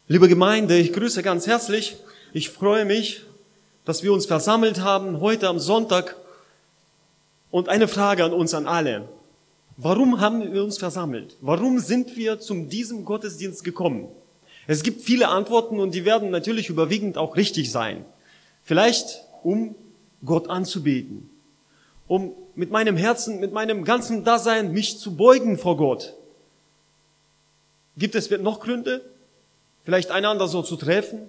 Liebe Gemeinde, ich grüße ganz herzlich. Ich freue mich, dass wir uns versammelt haben heute am Sonntag. Und eine Frage an uns, an alle. Warum haben wir uns versammelt? Warum sind wir zu diesem Gottesdienst gekommen? Es gibt viele Antworten und die werden natürlich überwiegend auch richtig sein. Vielleicht, um Gott anzubeten. Um mit meinem Herzen, mit meinem ganzen Dasein mich zu beugen vor Gott. Gibt es noch Gründe? Vielleicht einander so zu treffen?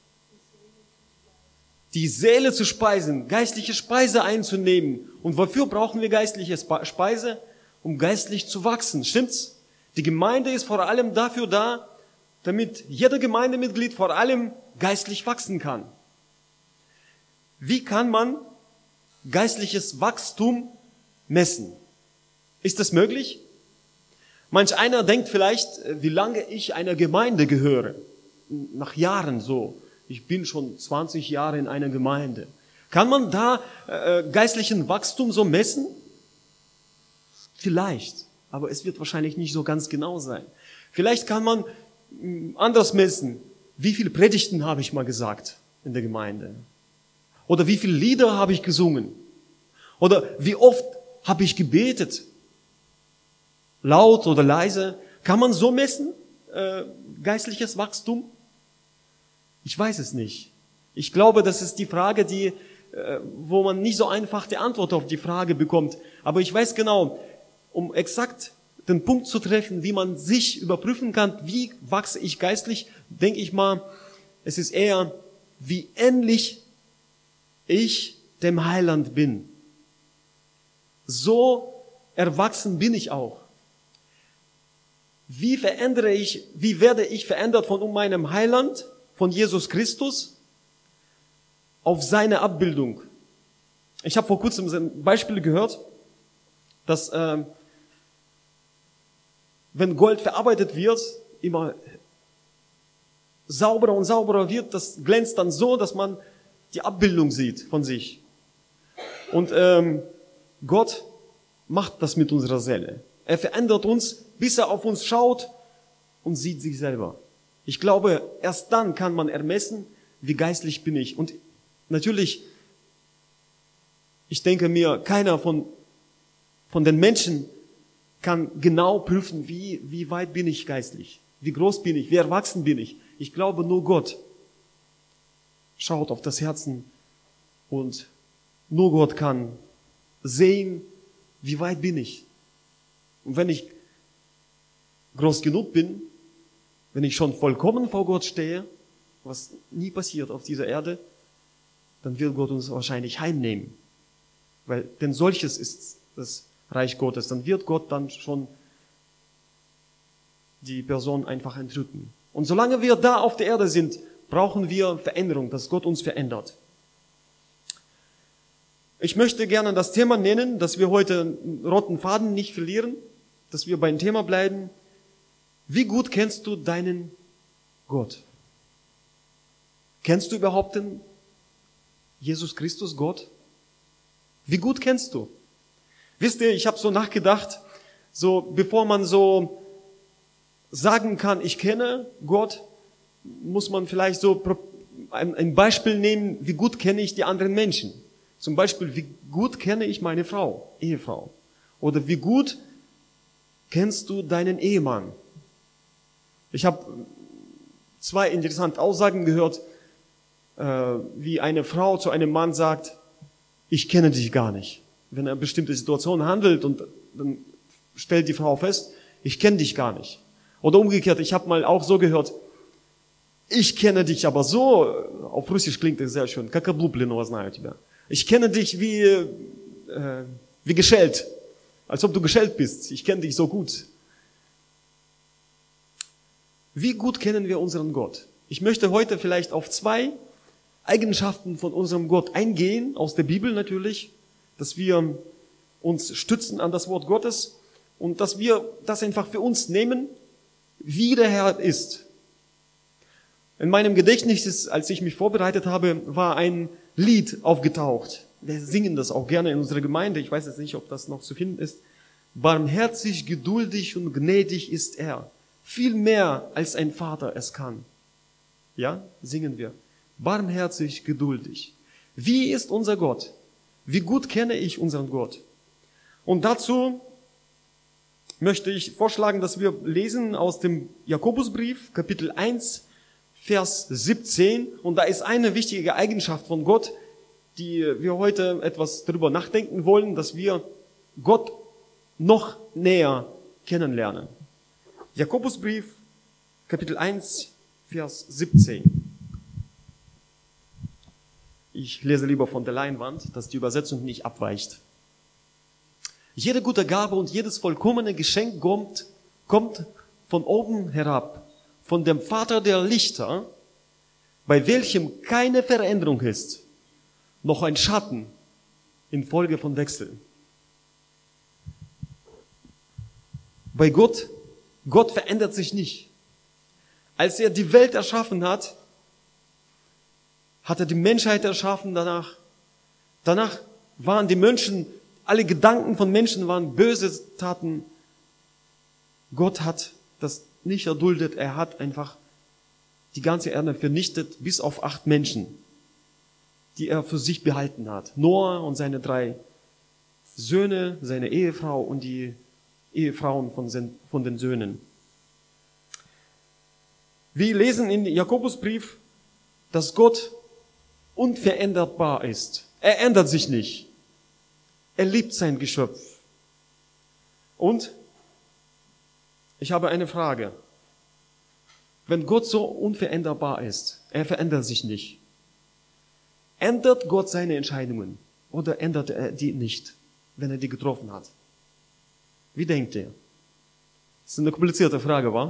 Die Seele zu speisen, geistliche Speise einzunehmen. Und wofür brauchen wir geistliche Speise? Um geistlich zu wachsen. Stimmt's? Die Gemeinde ist vor allem dafür da, damit jeder Gemeindemitglied vor allem geistlich wachsen kann. Wie kann man geistliches Wachstum messen? Ist das möglich? Manch einer denkt vielleicht, wie lange ich einer Gemeinde gehöre. Nach Jahren so. Ich bin schon 20 Jahre in einer Gemeinde. Kann man da geistlichen Wachstum so messen? Vielleicht, aber es wird wahrscheinlich nicht so ganz genau sein. Vielleicht kann man anders messen. Wie viele Predigten habe ich mal gesagt in der Gemeinde? Oder wie viele Lieder habe ich gesungen? Oder wie oft habe ich gebetet? Laut oder leise? Kann man so messen, geistliches Wachstum? Ich weiß es nicht. Ich glaube, das ist die Frage, wo man nicht so einfach die Antwort auf die Frage bekommt. Aber ich weiß genau, um exakt den Punkt zu treffen, wie man sich überprüfen kann, wie wachse ich geistlich, denke ich mal, es ist eher, wie ähnlich ich dem Heiland bin. So erwachsen bin ich auch. Wie werde ich verändert von meinem Heiland, von Jesus Christus, auf seine Abbildung? Ich habe vor kurzem ein Beispiel gehört, dass wenn Gold verarbeitet wird, immer sauberer und sauberer wird, das glänzt dann so, dass man die Abbildung sieht von sich. Und Gott macht das mit unserer Seele. Er verändert uns, bis er auf uns schaut und sieht sich selber. Ich glaube, erst dann kann man ermessen, wie geistlich bin ich. Und natürlich, ich denke mir, keiner von den Menschen kann genau prüfen, wie weit bin ich geistlich, wie groß bin ich, wie erwachsen bin ich. Ich glaube, nur Gott schaut auf das Herzen und nur Gott kann sehen, wie weit bin ich. Und wenn ich groß genug bin, wenn ich schon vollkommen vor Gott stehe, was nie passiert auf dieser Erde, dann wird Gott uns wahrscheinlich heimnehmen. Denn solches ist das Reich Gottes. Dann wird Gott dann schon die Person einfach entrücken. Und solange wir da auf der Erde sind, brauchen wir Veränderung, dass Gott uns verändert. Ich möchte gerne das Thema nennen, dass wir heute einen roten Faden nicht verlieren, dass wir beim Thema bleiben. Wie gut kennst du deinen Gott? Kennst du überhaupt den Jesus Christus, Gott? Wie gut kennst du? Wisst ihr, ich habe so nachgedacht, so bevor man so sagen kann, ich kenne Gott, muss man vielleicht so ein Beispiel nehmen, wie gut kenne ich die anderen Menschen. Zum Beispiel, wie gut kenne ich meine Frau, Ehefrau? Oder wie gut kennst du deinen Ehemann? Ich habe 2 interessante Aussagen gehört, wie eine Frau zu einem Mann sagt, ich kenne dich gar nicht. Wenn er eine bestimmte Situation handelt und dann stellt die Frau fest, ich kenne dich gar nicht. Oder umgekehrt, ich habe mal auch so gehört, ich kenne dich aber so, auf Russisch klingt das sehr schön, как облупленного знаю тебя. Ich kenne dich wie geschält, als ob du geschält bist. Ich kenne dich so gut. Wie gut kennen wir unseren Gott? Ich möchte heute vielleicht auf 2 Eigenschaften von unserem Gott eingehen, aus der Bibel natürlich, dass wir uns stützen an das Wort Gottes und dass wir das einfach für uns nehmen, wie der Herr ist. In meinem Gedächtnis, als ich mich vorbereitet habe, war ein Lied aufgetaucht. Wir singen das auch gerne in unserer Gemeinde. Ich weiß jetzt nicht, ob das noch zu finden ist. Barmherzig, geduldig und gnädig ist er. Viel mehr als ein Vater es kann. Ja, singen wir. Barmherzig, geduldig. Wie ist unser Gott? Wie gut kenne ich unseren Gott? Und dazu möchte ich vorschlagen, dass wir lesen aus dem Jakobusbrief, Kapitel 1, Vers 17. Und da ist eine wichtige Eigenschaft von Gott, die wir heute etwas darüber nachdenken wollen, dass wir Gott noch näher kennenlernen. Jakobusbrief, Kapitel 1, Vers 17. Ich lese lieber von der Leinwand, dass die Übersetzung nicht abweicht. Jede gute Gabe und jedes vollkommene Geschenk kommt von oben herab, von dem Vater der Lichter, bei welchem keine Veränderung ist, noch ein Schatten infolge von Wechseln. Bei Gott verändert sich nicht. Als er die Welt erschaffen hat, hat er die Menschheit erschaffen danach. Danach waren die Menschen, alle Gedanken von Menschen waren böse Taten. Gott hat das nicht erduldet. Er hat einfach die ganze Erde vernichtet, bis auf 8 Menschen, die er für sich behalten hat. Noah und seine 3 Söhne, seine Ehefrau und die Ehefrauen von den Söhnen. Wir lesen in Jakobusbrief, dass Gott unveränderbar ist. Er ändert sich nicht. Er liebt sein Geschöpf. Und ich habe eine Frage. Wenn Gott so unveränderbar ist, er verändert sich nicht, ändert Gott seine Entscheidungen oder ändert er die nicht, wenn er die getroffen hat? Wie denkt ihr? Das ist eine komplizierte Frage, wa?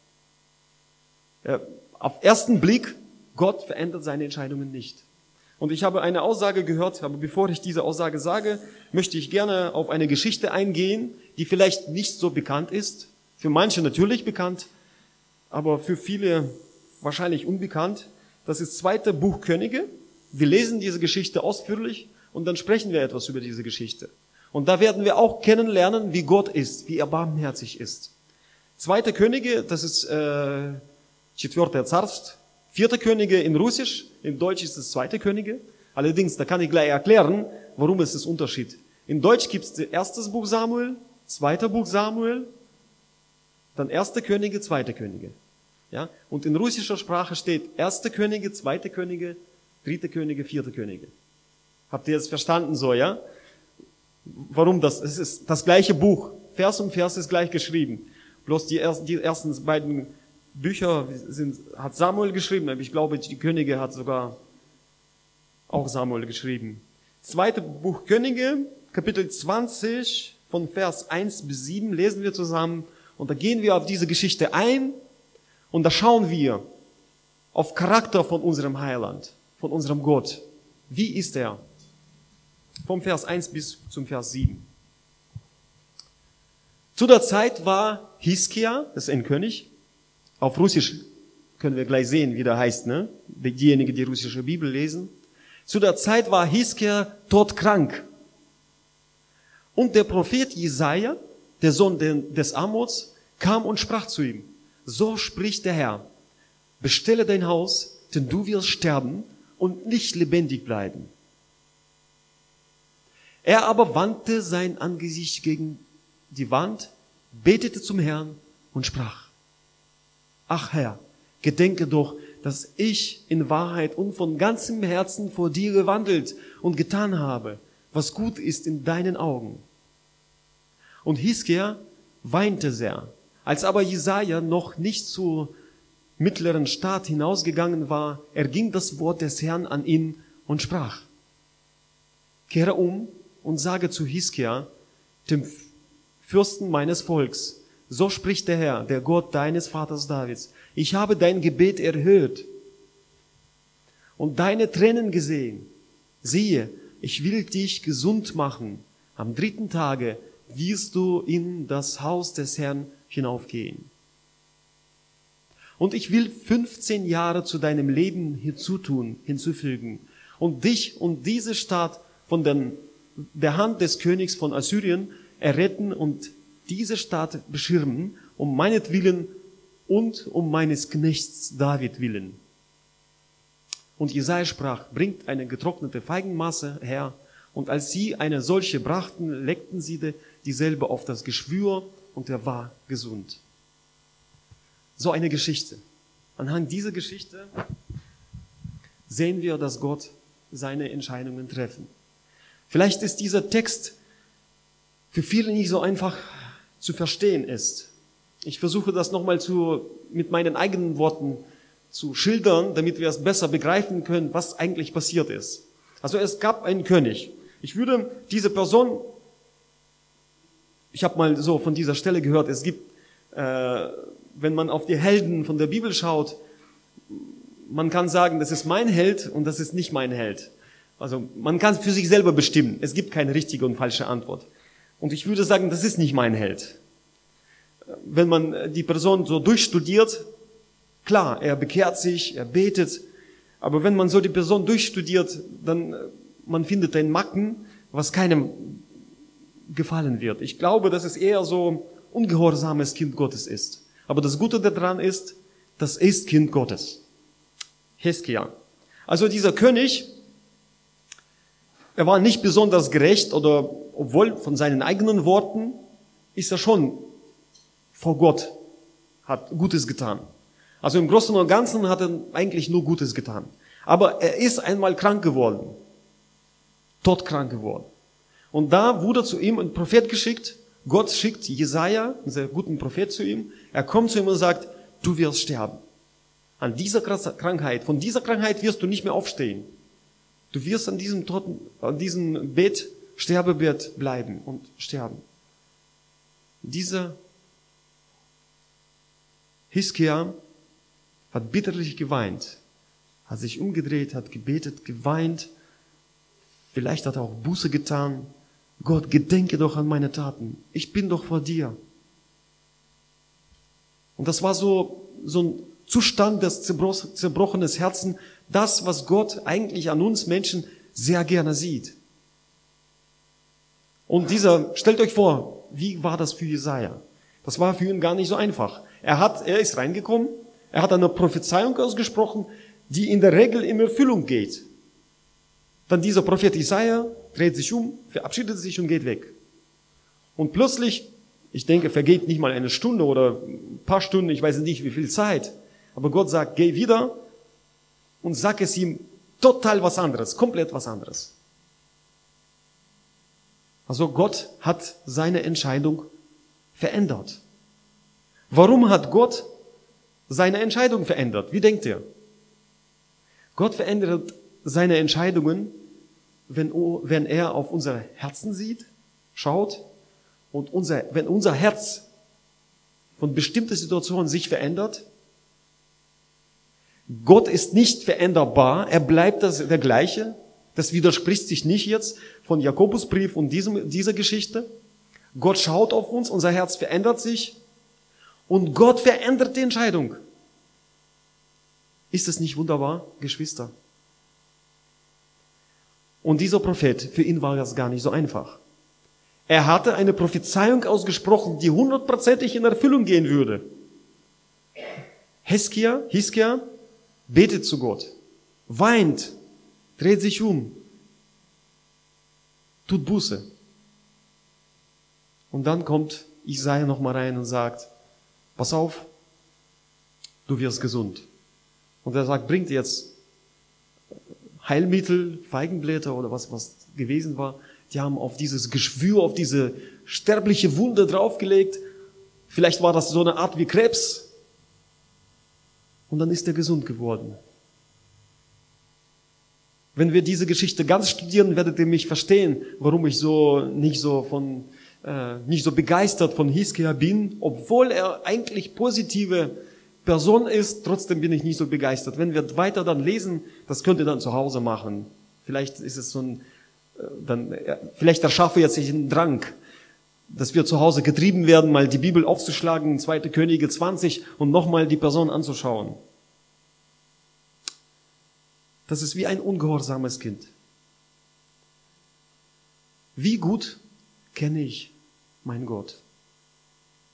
Auf ersten Blick, Gott verändert seine Entscheidungen nicht. Und ich habe eine Aussage gehört, aber bevor ich diese Aussage sage, möchte ich gerne auf eine Geschichte eingehen, die vielleicht nicht so bekannt ist. Für manche natürlich bekannt, aber für viele wahrscheinlich unbekannt. Das ist 2. Buch Könige. Wir lesen diese Geschichte ausführlich und dann sprechen wir etwas über diese Geschichte. Und da werden wir auch kennenlernen, wie Gott ist, wie er barmherzig ist. 2. Könige, das ist 4. Царств, 4. Könige in Russisch, in Deutsch ist es 2. Könige. Allerdings, da kann ich gleich erklären, warum es ist Unterschied. In Deutsch gibt es 1. Buch Samuel, 2. Buch Samuel, dann 1. Könige, 2. Könige. Ja? Und in russischer Sprache steht 1. Könige, 2. Könige, 3. Könige, 4. Könige. Habt ihr jetzt verstanden so, ja? Warum das? Es ist das gleiche Buch. Vers um Vers ist gleich geschrieben. Bloß die ersten beiden Bücher hat Samuel geschrieben. Aber ich glaube, die Könige hat sogar auch Samuel geschrieben. 2. Buch Könige, Kapitel 20, von Vers 1 bis 7 lesen wir zusammen. Und da gehen wir auf diese Geschichte ein. Und da schauen wir auf Charakter von unserem Heiland, von unserem Gott. Wie ist er? Vom Vers 1 bis zum Vers 7. Zu der Zeit war Hiskia, das ist ein König. Auf Russisch können wir gleich sehen, wie der heißt, ne? Diejenigen, die russische Bibel lesen. Zu der Zeit war Hiskia todkrank. Und der Prophet Jesaja, der Sohn des Amoz, kam und sprach zu ihm: So spricht der Herr, bestelle dein Haus, denn du wirst sterben und nicht lebendig bleiben. Er aber wandte sein Angesicht gegen die Wand, betete zum Herrn und sprach: Ach Herr, gedenke doch, dass ich in Wahrheit und von ganzem Herzen vor dir gewandelt und getan habe, was gut ist in deinen Augen. Und Hiskia weinte sehr. Als aber Jesaja noch nicht zur mittleren Stadt hinausgegangen war, erging das Wort des Herrn an ihn und sprach: Kehre um und sage zu Hiskia, dem Fürsten meines Volks: So spricht der Herr, der Gott deines Vaters Davids: Ich habe dein Gebet erhört und deine Tränen gesehen. Siehe, ich will dich gesund machen. Am 3. Tage wirst du in das Haus des Herrn hinaufgehen. Und ich will 15 Jahre zu deinem Leben hinzufügen und dich und diese Stadt von der Hand des Königs von Assyrien erretten und diese Stadt beschirmen, um meinetwillen und um meines Knechts David willen. Und Jesaja sprach, bringt eine getrocknete Feigenmasse her. Und als sie eine solche brachten, leckten sie dieselbe auf das Geschwür und er war gesund. So eine Geschichte. Anhand dieser Geschichte sehen wir, dass Gott seine Entscheidungen treffen. Vielleicht ist dieser Text für viele nicht so einfach zu verstehen ist. Ich versuche das nochmal mit meinen eigenen Worten zu schildern, damit wir es besser begreifen können, was eigentlich passiert ist. Also es gab einen König. Ich würde diese Person, ich habe mal so von dieser Stelle gehört, es gibt, wenn man auf die Helden von der Bibel schaut, man kann sagen, das ist mein Held und das ist nicht mein Held. Also man kann es für sich selber bestimmen. Es gibt keine richtige und falsche Antwort. Und ich würde sagen, das ist nicht mein Held. Wenn man die Person so durchstudiert, klar, er bekehrt sich, er betet, aber wenn man so die Person durchstudiert, dann man findet ein Macken, was keinem gefallen wird. Ich glaube, dass es eher so ungehorsames Kind Gottes ist. Aber das Gute daran ist, das ist Kind Gottes. Hiskia. Also dieser König, er war nicht besonders gerecht, oder obwohl von seinen eigenen Worten ist er schon vor Gott, hat Gutes getan. Also im Großen und Ganzen hat er eigentlich nur Gutes getan. Aber er ist einmal krank geworden, todkrank geworden. Und da wurde zu ihm ein Prophet geschickt. Gott schickt Jesaja, einen sehr guten Prophet, zu ihm. Er kommt zu ihm und sagt, du wirst sterben. An dieser Krankheit, von dieser Krankheit wirst du nicht mehr aufstehen. Du wirst an diesem Bett, Sterbebett bleiben und sterben. Dieser Hiskia hat bitterlich geweint, hat sich umgedreht, hat gebetet, geweint. Vielleicht hat er auch Buße getan. Gott, gedenke doch an meine Taten. Ich bin doch vor dir. Und das war so ein Zustand des zerbrochenes Herzen, das, was Gott eigentlich an uns Menschen sehr gerne sieht. Und stellt euch vor, wie war das für Jesaja? Das war für ihn gar nicht so einfach. Er ist reingekommen, er hat eine Prophezeiung ausgesprochen, die in der Regel in Erfüllung geht. Dann dieser Prophet Jesaja dreht sich um, verabschiedet sich und geht weg. Und plötzlich, ich denke, vergeht nicht mal eine Stunde oder ein paar Stunden, ich weiß nicht wie viel Zeit, aber Gott sagt, geh wieder und sag es ihm total was anderes, komplett was anderes. Also Gott hat seine Entscheidung verändert. Warum hat Gott seine Entscheidung verändert? Wie denkt ihr? Gott verändert seine Entscheidungen, wenn er auf unser Herzen schaut und wenn unser Herz von bestimmten Situationen sich verändert. Gott ist nicht veränderbar, er bleibt der Gleiche. Das widerspricht sich nicht jetzt von Jakobusbrief und dieser Geschichte. Gott schaut auf uns, unser Herz verändert sich und Gott verändert die Entscheidung. Ist es nicht wunderbar, Geschwister? Und dieser Prophet, für ihn war das gar nicht so einfach. Er hatte eine Prophezeiung ausgesprochen, die 100%ig in Erfüllung gehen würde. Hiskia betet zu Gott, weint, dreht sich um, tut Buße. Und dann kommt Jesaja nochmal rein und sagt, pass auf, du wirst gesund. Und er sagt, bringt jetzt Heilmittel, Feigenblätter oder was gewesen war. Die haben auf dieses Geschwür, auf diese sterbliche Wunde draufgelegt. Vielleicht war das so eine Art wie Krebs. Und dann ist er gesund geworden. Wenn wir diese Geschichte ganz studieren, werdet ihr mich verstehen, warum ich nicht so begeistert von Hiskia bin, obwohl er eigentlich positive Person ist, trotzdem bin ich nicht so begeistert. Wenn wir weiter dann lesen, das könnt ihr dann zu Hause machen. Vielleicht ist es vielleicht erschaffe jetzt sich einen Drang, dass wir zu Hause getrieben werden, mal die Bibel aufzuschlagen, 2. Könige 20 und nochmal die Person anzuschauen. Das ist wie ein ungehorsames Kind. Wie gut kenne ich meinen Gott?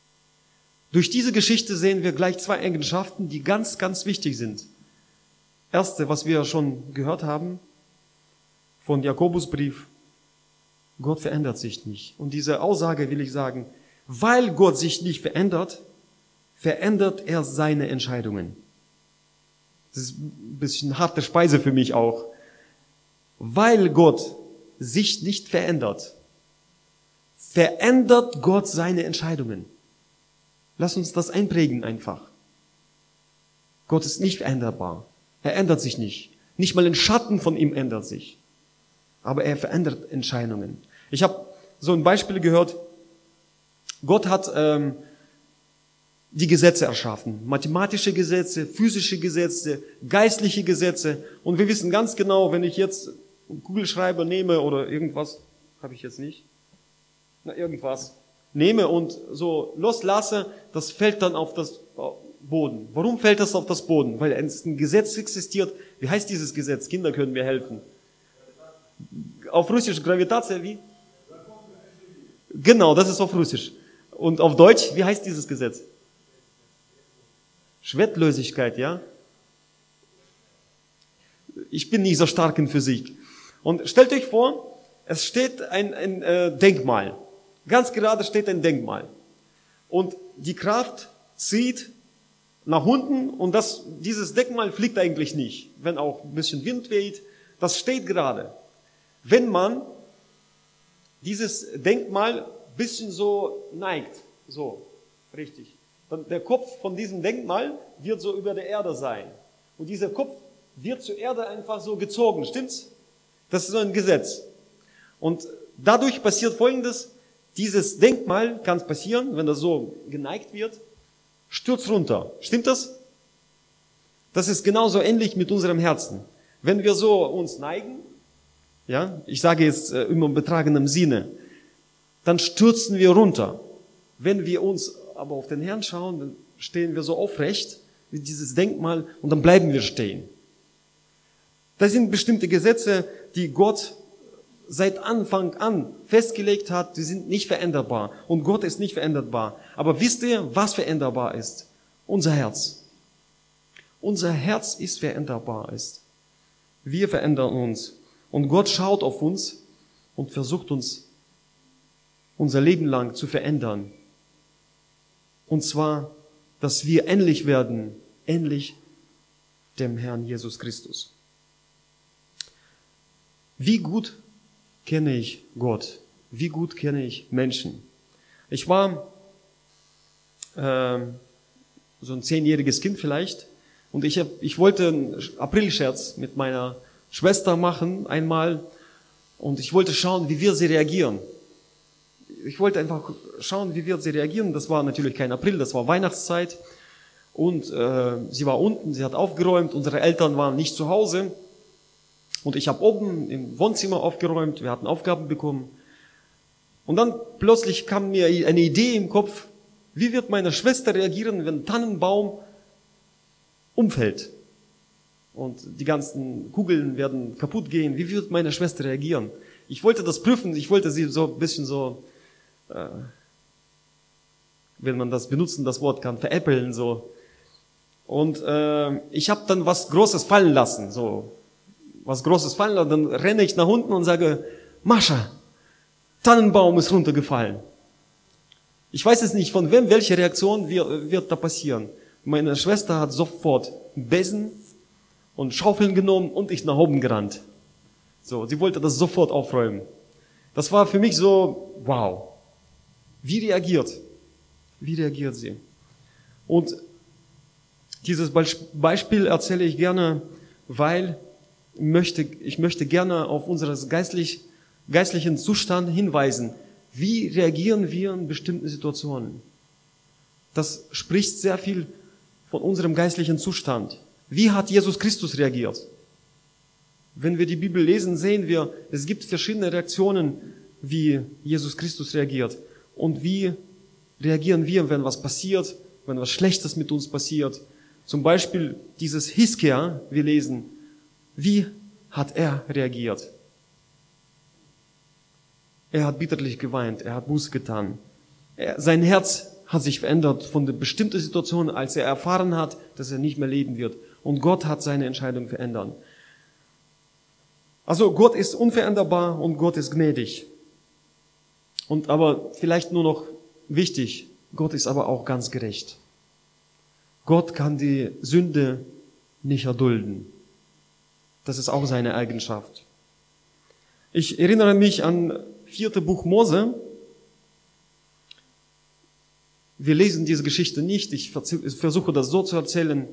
Durch diese Geschichte sehen wir gleich 2 Eigenschaften, die ganz, ganz wichtig sind. Erste, was wir schon gehört haben von Jakobusbrief, Gott verändert sich nicht. Und diese Aussage will ich sagen, weil Gott sich nicht verändert, verändert er seine Entscheidungen. Das ist ein bisschen harte Speise für mich auch. Weil Gott sich nicht verändert, verändert Gott seine Entscheidungen. Lass uns das einprägen einfach. Gott ist nicht veränderbar. Er ändert sich nicht. Nicht mal ein Schatten von ihm ändert sich. Aber er verändert Entscheidungen. Ich habe so ein Beispiel gehört. Gott hat die Gesetze erschaffen. Mathematische Gesetze, physische Gesetze, geistliche Gesetze. Und wir wissen ganz genau, wenn ich jetzt einen Kugelschreiber nehme oder irgendwas, habe ich jetzt nicht, irgendwas nehme und so loslasse, das fällt dann auf das Boden. Warum fällt das auf das Boden? Weil ein Gesetz existiert. Wie heißt dieses Gesetz? Kinder können mir helfen. Auf Russisch Gravitatia, wie? Genau, das ist auf Russisch. Und auf Deutsch, wie heißt dieses Gesetz? Schwertlosigkeit, ja? Ich bin nicht so stark in Physik. Und stellt euch vor, es steht ein Denkmal. Ganz gerade steht ein Denkmal. Und die Kraft zieht nach unten und dieses Denkmal fliegt eigentlich nicht, wenn auch ein bisschen Wind weht. Das steht gerade. Wenn man dieses Denkmal ein bisschen so neigt, so, richtig, dann der Kopf von diesem Denkmal wird so über der Erde sein. Und dieser Kopf wird zur Erde einfach so gezogen, stimmt's? Das ist so ein Gesetz. Und dadurch passiert Folgendes: Dieses Denkmal kann es passieren, wenn das so geneigt wird, stürzt runter. Stimmt das? Das ist genauso ähnlich mit unserem Herzen. Wenn wir so uns neigen, ja, ich sage jetzt im übertragenen Sinne, dann stürzen wir runter. Wenn wir uns aber auf den Herrn schauen, dann stehen wir so aufrecht wie dieses Denkmal und dann bleiben wir stehen. Das sind bestimmte Gesetze, die Gott seit Anfang an festgelegt hat, die sind nicht veränderbar. Und Gott ist nicht veränderbar. Aber wisst ihr, was veränderbar ist? Unser Herz. Unser Herz ist veränderbar. Wir verändern uns. Und Gott schaut auf uns und versucht uns unser Leben lang zu verändern. Und zwar, dass wir ähnlich werden, ähnlich dem Herrn Jesus Christus. Wie gut kenne ich Gott? Wie gut kenne ich Menschen? Ich war so ein 10-jähriges Kind vielleicht und ich wollte einen Aprilscherz mit meiner Schwester machen einmal und ich wollte schauen, wie wir sie reagieren. Ich wollte einfach schauen, wie wird sie reagieren. Das war natürlich kein April, das war Weihnachtszeit und sie war unten, sie hat aufgeräumt, unsere Eltern waren nicht zu Hause. Und ich habe oben im Wohnzimmer aufgeräumt, wir hatten Aufgaben bekommen. Und dann plötzlich kam mir eine Idee im Kopf, wie wird meine Schwester reagieren, wenn ein Tannenbaum umfällt? Und die ganzen Kugeln werden kaputt gehen. Wie wird meine Schwester reagieren? Ich wollte das prüfen, ich wollte sie so ein bisschen so, wenn man das benutzen, das Wort kann, veräppeln so. Und ich habe dann was Großes fallen lassen, so. Was Großes fallen lassen, dann renne ich nach unten und sage, Mascha, Tannenbaum ist runtergefallen. Ich weiß jetzt nicht, von wem, welche Reaktion wird da passieren. Meine Schwester hat sofort einen Besen und Schaufeln genommen und ich nach oben gerannt. So, sie wollte das sofort aufräumen. Das war für mich so, wow. Wie reagiert? Wie reagiert sie? Und dieses Beispiel erzähle ich gerne, weil ich möchte gerne auf unseren geistlichen Zustand hinweisen. Wie reagieren wir in bestimmten Situationen? Das spricht sehr viel von unserem geistlichen Zustand. Wie hat Jesus Christus reagiert? Wenn wir die Bibel lesen, sehen wir, es gibt verschiedene Reaktionen, wie Jesus Christus reagiert. Und wie reagieren wir, wenn was passiert, wenn was Schlechtes mit uns passiert? Zum Beispiel dieses Hiskia, wir lesen, wie hat er reagiert? Er hat bitterlich geweint, er hat Buße getan. Sein Herz hat sich verändert von der bestimmten Situation, als er erfahren hat, dass er nicht mehr leben wird. und Gott hat seine Entscheidung verändert. Also Gott ist unveränderbar und Gott ist gnädig. Und aber vielleicht nur noch wichtig, Gott ist aber auch ganz gerecht. Gott kann die Sünde nicht erdulden. Das ist auch seine Eigenschaft. Ich erinnere mich an 4. Buch Mose. Wir lesen diese Geschichte nicht. Ich versuche das so zu erzählen.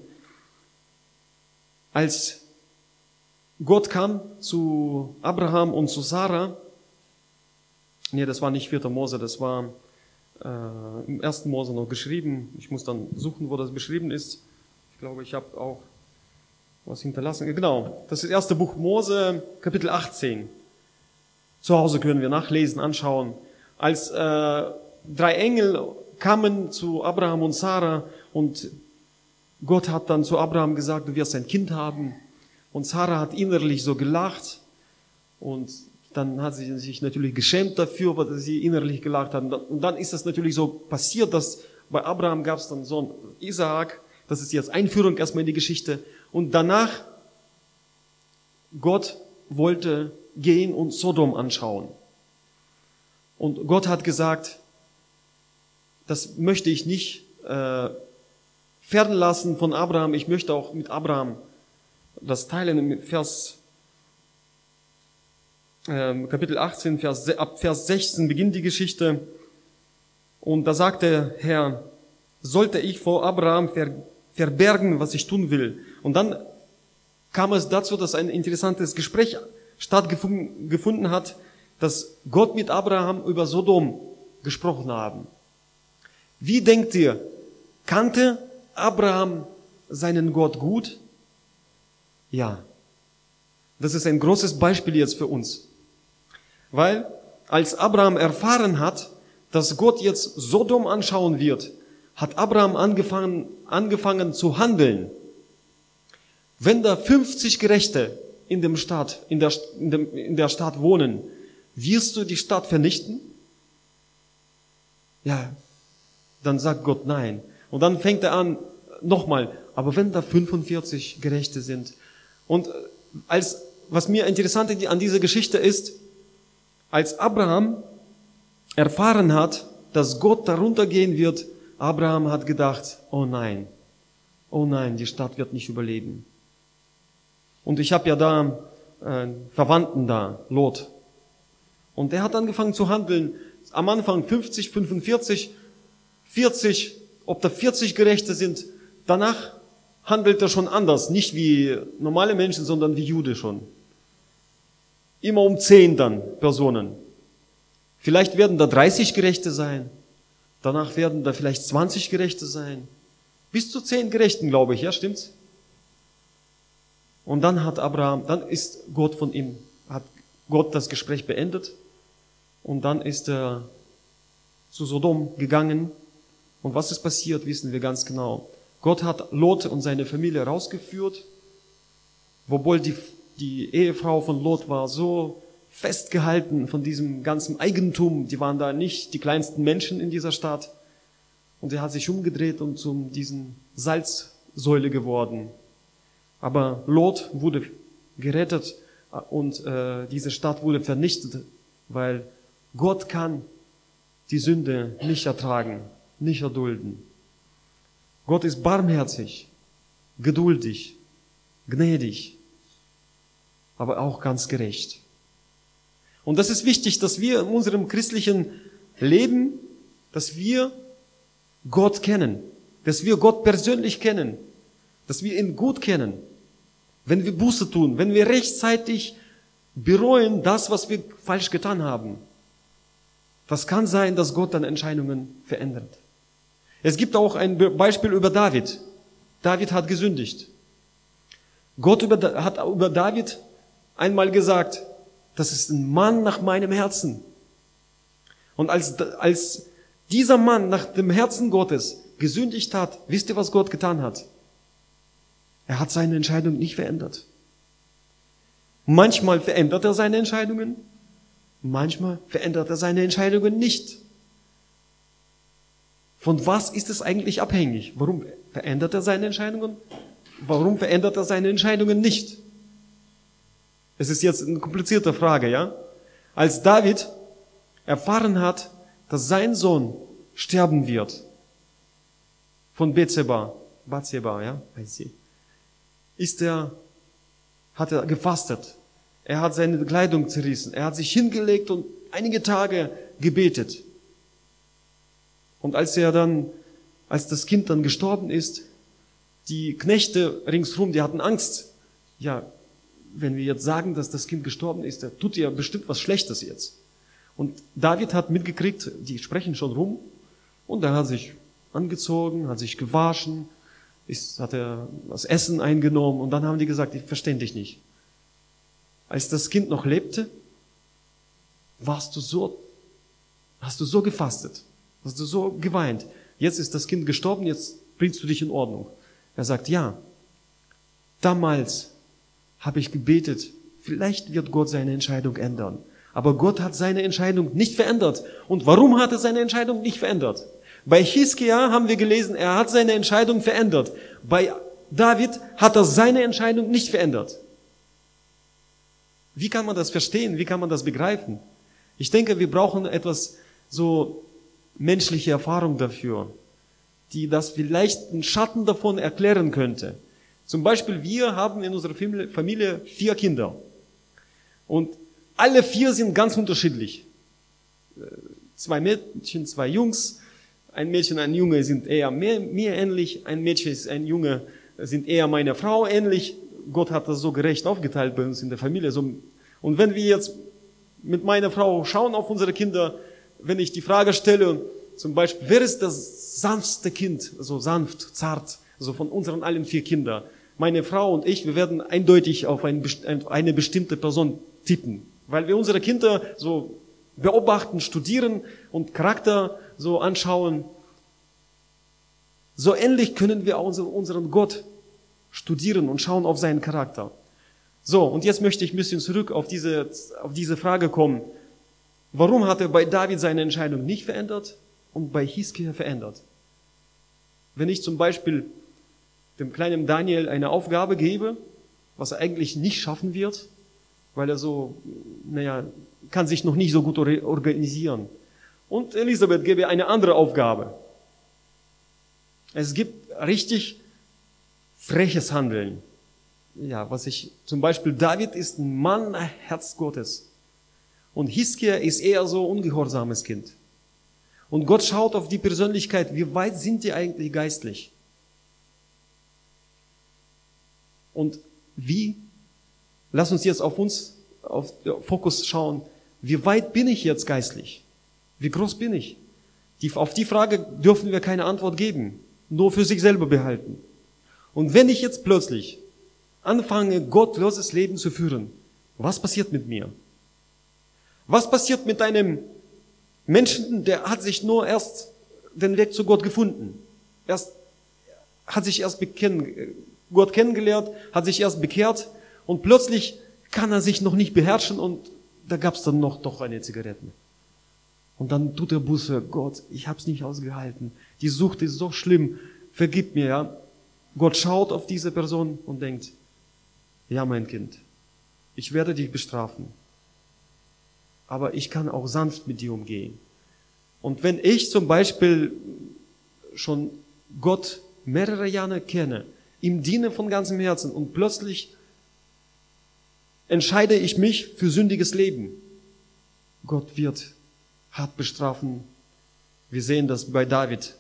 Als Gott kam zu Abraham und zu Sarah, das war nicht 4. Mose, das war im 1. Mose noch geschrieben. Ich muss dann suchen, wo das beschrieben ist. Ich glaube, ich habe auch was hinterlassen. Genau, das ist 1. Buch Mose, Kapitel 18. Zu Hause können wir nachlesen, anschauen. Als 3 Engel kamen zu Abraham und Sarah und Gott hat dann zu Abraham gesagt, du wirst ein Kind haben. Und Sarah hat innerlich so gelacht und dann hat sie sich natürlich geschämt dafür, weil sie innerlich gelacht hat. Und dann ist es natürlich so passiert, dass bei Abraham gab es dann Sohn Isaak. Das ist jetzt Einführung erstmal in die Geschichte. Und danach, Gott wollte gehen und Sodom anschauen. Und Gott hat gesagt, das möchte ich nicht fernlassen von Abraham. Ich möchte auch mit Abraham das teilen. Im Kapitel 18, ab Vers 16 beginnt die Geschichte. Und da sagt der Herr, sollte ich vor Abraham verbergen, was ich tun will? Und dann kam es dazu, dass ein interessantes Gespräch stattgefunden hat, dass Gott mit Abraham über Sodom gesprochen haben. Wie denkt ihr, kannte Abraham seinen Gott gut? Ja. Das ist ein großes Beispiel jetzt für uns. Weil, als Abraham erfahren hat, dass Gott jetzt Sodom anschauen wird, hat Abraham angefangen zu handeln. Wenn da 50 Gerechte in der Stadt wohnen, wirst du die Stadt vernichten? Ja, dann sagt Gott nein. Und dann fängt er an, nochmal, aber wenn da 45 Gerechte sind. Und was mir interessant an dieser Geschichte ist, als Abraham erfahren hat, dass Gott darunter gehen wird, Abraham hat gedacht, oh nein, die Stadt wird nicht überleben. Und ich habe ja da Verwandten da, Lot. Und er hat angefangen zu handeln. Am Anfang 50, 45, 40, ob da 40 Gerechte sind. Danach handelt er schon anders. Nicht wie normale Menschen, sondern wie Jude schon. Immer um 10 dann Personen. Vielleicht werden da 30 Gerechte sein. Danach werden da vielleicht 20 Gerechte sein. Bis zu 10 Gerechten, glaube ich. Ja, stimmt's? Und dann hat Gott das Gespräch beendet. Und dann ist er zu Sodom gegangen. Und was ist passiert, wissen wir ganz genau. Gott hat Lot und seine Familie rausgeführt, obwohl die Ehefrau von Lot war so festgehalten von diesem ganzen Eigentum. Die waren da nicht die kleinsten Menschen in dieser Stadt. Und er hat sich umgedreht und zu diesen Salzsäule geworden. Aber Lot wurde gerettet und diese Stadt wurde vernichtet, weil Gott kann die Sünde nicht ertragen, nicht erdulden. Gott ist barmherzig, geduldig, gnädig, aber auch ganz gerecht. Und das ist wichtig, dass wir in unserem christlichen Leben, dass wir Gott kennen, dass wir Gott persönlich kennen, dass wir ihn gut kennen. Wenn wir Buße tun, wenn wir rechtzeitig bereuen das, was wir falsch getan haben. Das kann sein, dass Gott dann Entscheidungen verändert. Es gibt auch ein Beispiel über David. David hat gesündigt. Gott hat über David einmal gesagt, das ist ein Mann nach meinem Herzen. Und als dieser Mann nach dem Herzen Gottes gesündigt hat, wisst ihr, was Gott getan hat? Er hat seine Entscheidung nicht verändert. Manchmal verändert er seine Entscheidungen, manchmal verändert er seine Entscheidungen nicht. Von was ist es eigentlich abhängig? Warum verändert er seine Entscheidungen? warum verändert er seine Entscheidungen nicht? Es ist jetzt eine komplizierte Frage, ja? Als David erfahren hat, dass sein Sohn sterben wird, von Bathseba, ja, heißt sie, hat er gefastet. Er hat seine Kleidung zerrissen. Er hat sich hingelegt und einige Tage gebetet. Und als das Kind dann gestorben ist, die Knechte ringsherum, die hatten Angst. Ja, wenn wir jetzt sagen, dass das Kind gestorben ist, der tut ja bestimmt was Schlechtes jetzt. Und David hat mitgekriegt, die sprechen schon rum, und er hat sich angezogen, hat sich gewaschen, hat er das Essen eingenommen, und dann haben die gesagt, ich verstehe dich nicht. Als das Kind noch lebte, hast du so gefastet, hast du so geweint. Jetzt ist das Kind gestorben, jetzt bringst du dich in Ordnung. Er sagt, ja, damals habe ich gebetet, vielleicht wird Gott seine Entscheidung ändern. Aber Gott hat seine Entscheidung nicht verändert. Und warum hat er seine Entscheidung nicht verändert? Bei Hiskia haben wir gelesen, er hat seine Entscheidung verändert. Bei David hat er seine Entscheidung nicht verändert. Wie kann man das verstehen? Wie kann man das begreifen? Ich denke, wir brauchen etwas so menschliche Erfahrung dafür, die das vielleicht einen Schatten davon erklären könnte. Zum Beispiel, wir haben in unserer Familie 4 Kinder. Und alle 4 sind ganz unterschiedlich. 2 Mädchen, 2 Jungs. Ein Mädchen, ein Junge sind eher mir ähnlich. Ein Mädchen, ein Junge sind eher meiner Frau ähnlich. Gott hat das so gerecht aufgeteilt bei uns in der Familie. Und wenn wir jetzt mit meiner Frau schauen auf unsere Kinder, wenn ich die Frage stelle, zum Beispiel, wer ist das sanfteste Kind, so sanft, zart, so von unseren allen 4 Kindern? Meine Frau und ich, wir werden eindeutig auf eine bestimmte Person tippen, weil wir unsere Kinder so beobachten, studieren und Charakter so anschauen. So ähnlich können wir auch unseren Gott studieren und schauen auf seinen Charakter. So, und jetzt möchte ich ein bisschen zurück auf diese Frage kommen. Warum hat er bei David seine Entscheidung nicht verändert und bei Hiskia verändert? Wenn ich zum Beispiel dem kleinen Daniel eine Aufgabe gebe, was er eigentlich nicht schaffen wird, weil er kann sich noch nicht so gut organisieren. Und Elisabeth gebe eine andere Aufgabe. Es gibt richtig freches Handeln. Ja, zum Beispiel David ist ein Mann nach Herz Gottes. Und Hiskia ist eher so ein ungehorsames Kind. Und Gott schaut auf die Persönlichkeit, wie weit sind die eigentlich geistlich? Und lass uns jetzt auf Fokus schauen, wie weit bin ich jetzt geistlich? Wie groß bin ich? Auf die Frage dürfen wir keine Antwort geben, nur für sich selber behalten. Und wenn ich jetzt plötzlich anfange, gottloses Leben zu führen, was passiert mit mir? Was passiert mit einem Menschen, der hat sich nur erst den Weg zu Gott gefunden? Hat sich erst Gott kennengelernt, hat sich erst bekehrt und plötzlich kann er sich noch nicht beherrschen und da gab es dann doch eine Zigarette. Und dann tut er Buße, Gott, ich hab's nicht ausgehalten. Die Sucht ist so schlimm, vergib mir, ja. Gott schaut auf diese Person und denkt, ja, mein Kind, ich werde dich bestrafen. Aber ich kann auch sanft mit dir umgehen. Und wenn ich zum Beispiel schon Gott mehrere Jahre kenne, ihm diene von ganzem Herzen und plötzlich entscheide ich mich für sündiges Leben, Gott wird hart bestrafen. Wir sehen das bei David.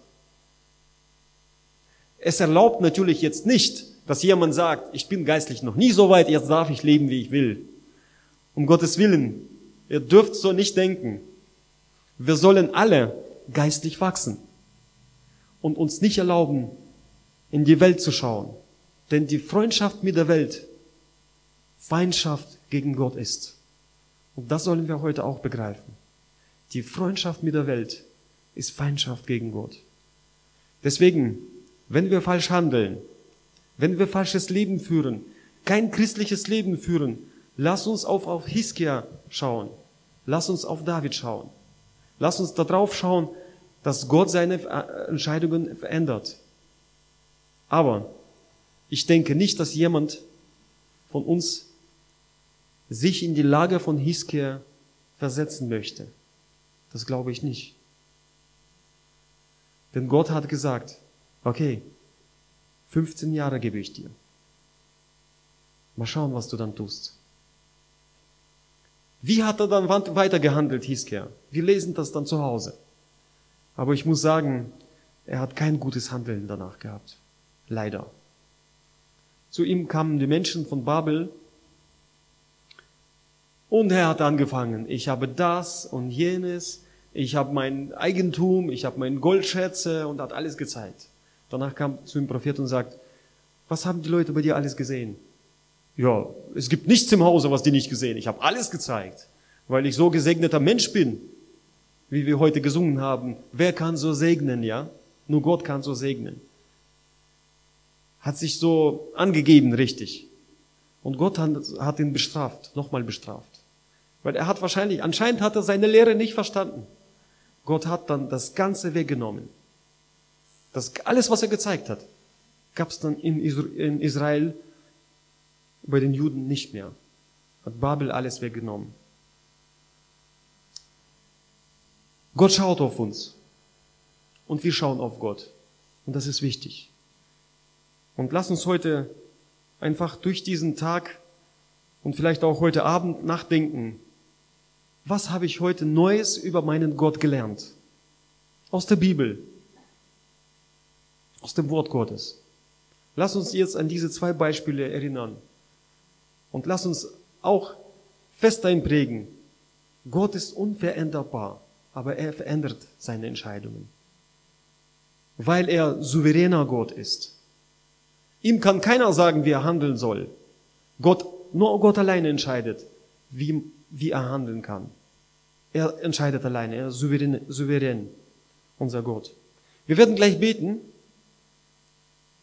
Es erlaubt natürlich jetzt nicht, dass jemand sagt, ich bin geistlich noch nie so weit, jetzt darf ich leben, wie ich will. Um Gottes Willen, ihr dürft so nicht denken. Wir sollen alle geistlich wachsen und uns nicht erlauben, in die Welt zu schauen. Denn die Freundschaft mit der Welt Feindschaft gegen Gott ist. Und das sollen wir heute auch begreifen. Die Freundschaft mit der Welt ist Feindschaft gegen Gott. Deswegen, wenn wir falsch handeln, wenn wir falsches Leben führen, kein christliches Leben führen, lass uns auf Hiskia schauen. Lass uns auf David schauen. Lass uns darauf schauen, dass Gott seine Entscheidungen verändert. Aber Ich denke nicht, dass jemand von uns sich in die Lage von Hiskia versetzen möchte. Das glaube ich nicht. Denn Gott hat gesagt, okay, 15 Jahre gebe ich dir. Mal schauen, was du dann tust. Wie hat er dann weiter gehandelt, Hiskia? Wir lesen das dann zu Hause. Aber ich muss sagen, er hat kein gutes Handeln danach gehabt. Leider. Zu ihm kamen die Menschen von Babel und er hat angefangen, ich habe das und jenes, ich habe mein Eigentum, ich habe meine Goldschätze und hat alles gezeigt. Danach kam zu ihm Prophet und sagt, was haben die Leute bei dir alles gesehen? Ja, es gibt nichts im Hause, was die nicht gesehen. Ich habe alles gezeigt, weil ich so gesegneter Mensch bin, wie wir heute gesungen haben. Wer kann so segnen, ja? Nur Gott kann so segnen. Hat sich so angegeben, richtig. Und Gott hat ihn bestraft, nochmal bestraft. Weil anscheinend hat er seine Lehre nicht verstanden. Gott hat dann das Ganze weggenommen. Alles, was er gezeigt hat, gab es dann in Israel bei den Juden nicht mehr. Hat Babel alles weggenommen. Gott schaut auf uns. Und wir schauen auf Gott. Und das ist wichtig. Und lass uns heute einfach durch diesen Tag und vielleicht auch heute Abend nachdenken, was habe ich heute Neues über meinen Gott gelernt? Aus der Bibel, aus dem Wort Gottes. Lass uns jetzt an diese 2 Beispiele erinnern. Und lass uns auch fest einprägen, Gott ist unveränderbar, aber er verändert seine Entscheidungen. Weil er souveräner Gott ist. Ihm kann keiner sagen, wie er handeln soll. Nur Gott alleine entscheidet, wie er handeln kann. Er entscheidet alleine, er ist souverän, unser Gott. Wir werden gleich beten.